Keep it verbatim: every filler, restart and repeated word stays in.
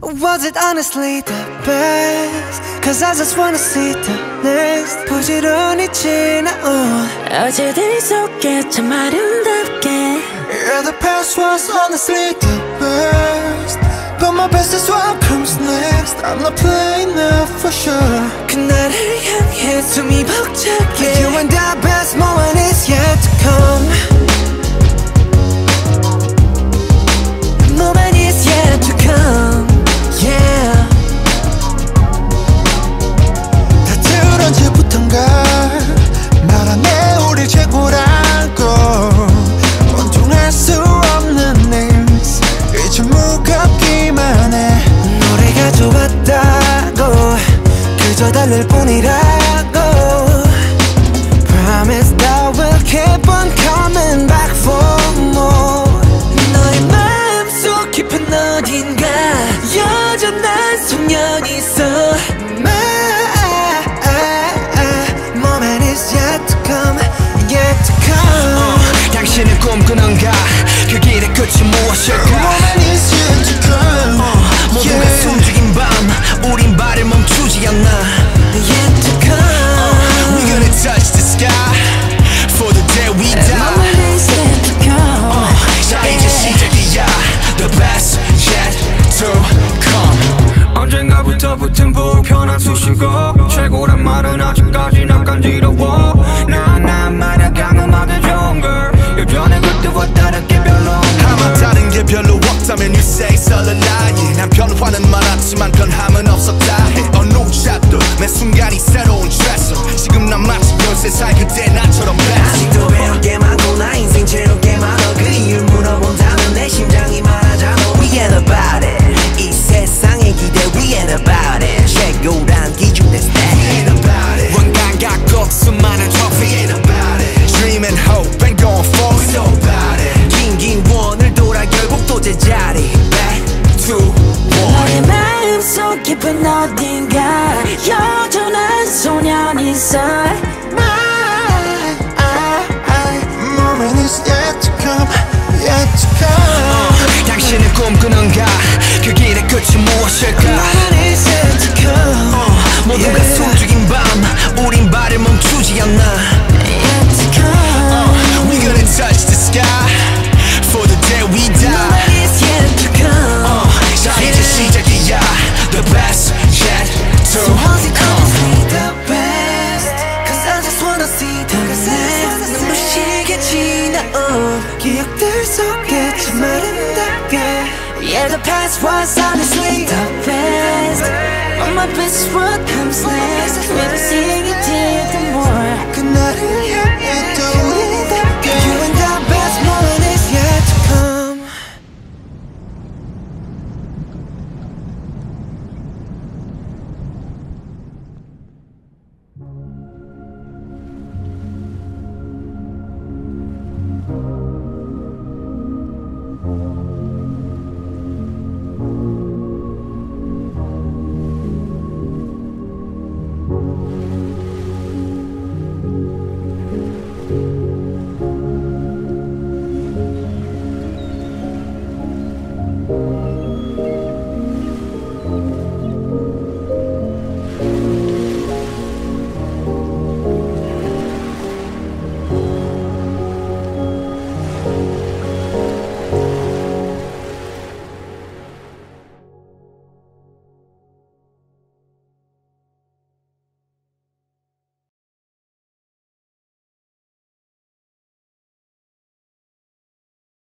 Was it honestly the best? Cause I just wanna see the next. 부지런히 지나온 어제들 속에 참 아름답게. Yeah, the past was honestly the best, but my best is what comes next. I'm not playing now for sure. 그날을 향해 숨이 벅차게. You and the best moment is yet to come. Moment is yet to come. Yeah. 다들 언제부턴가 말하네 우리 최고라고. 원통할 수 없는 names 이제 무겁기만 해. 노래가 좋았다고 그저 달랠 뿐이라고. Promise that we'll keep on coming back for more. 너의 마음속 깊은 어딘가 여전한 소년이 있어. My moment is yet to come, yet to come. uh, 당신은 꿈꾸는가 그 길의 끝이 무엇일까. Moment is yet to come. uh, 모두가 yeah. 숨죽인 밤 우린 발을 멈추지 않나. Yet to come. uh, We're gonna touch the sky for the day we die. Moment is yet to come. uh, 자 이제 시작이야. The best yet to come. 언젠가부터 붙은 불편한 수식어. 최고란 말은 아직까지 난 간지러워. 나난 말야 강음하게 좋은 걸. 예전에 그때와 다르게 별로 아마 다른 게 별로 없다면 you say it's a lie. 난 변화는 많았지만 변함은 없었다 해. 어느 샷도 매 순간이 새로운 트레서. 지금 난 마치 열세 살 그때 나처럼 blessed. 아직도 배울 게 많고 나 인생 채울 게 많아. 그 이유를 물어본다면 내 심장이 말하잖아. We ain't about it. 이 세상의 기대 We ain't about it. 최고란 기준 that's that. We ain't about it. 원간 갖고 수많은 trophy. We ain't about it. Dream and hope and going for it. So about it. 긴긴 원을 돌아 결국 또 제자리. Back to one. 너의 마음속 깊은 어딘가 여전한 소년이 있어. Moment is yet to come, yet to come. uh, 당신은 꿈꾸는가 그 길의 끝이 무엇일까. Moment is yet to come. uh, 모두가 yeah. 숨죽인 밤 우린 발을 멈추지 않나. Yet to come. uh, We're gonna touch the sky for the day we die. Moment is yet to come. uh, 자 이제 시작이야. The best yet to So was it come. honestly the best? Cause I just wanna see the next. 눈부시게 지나온 기억들 속에 참 아름답게. Yeah, the past was honestly the best, but my best is what comes next. Never seeing it till the more. 그날을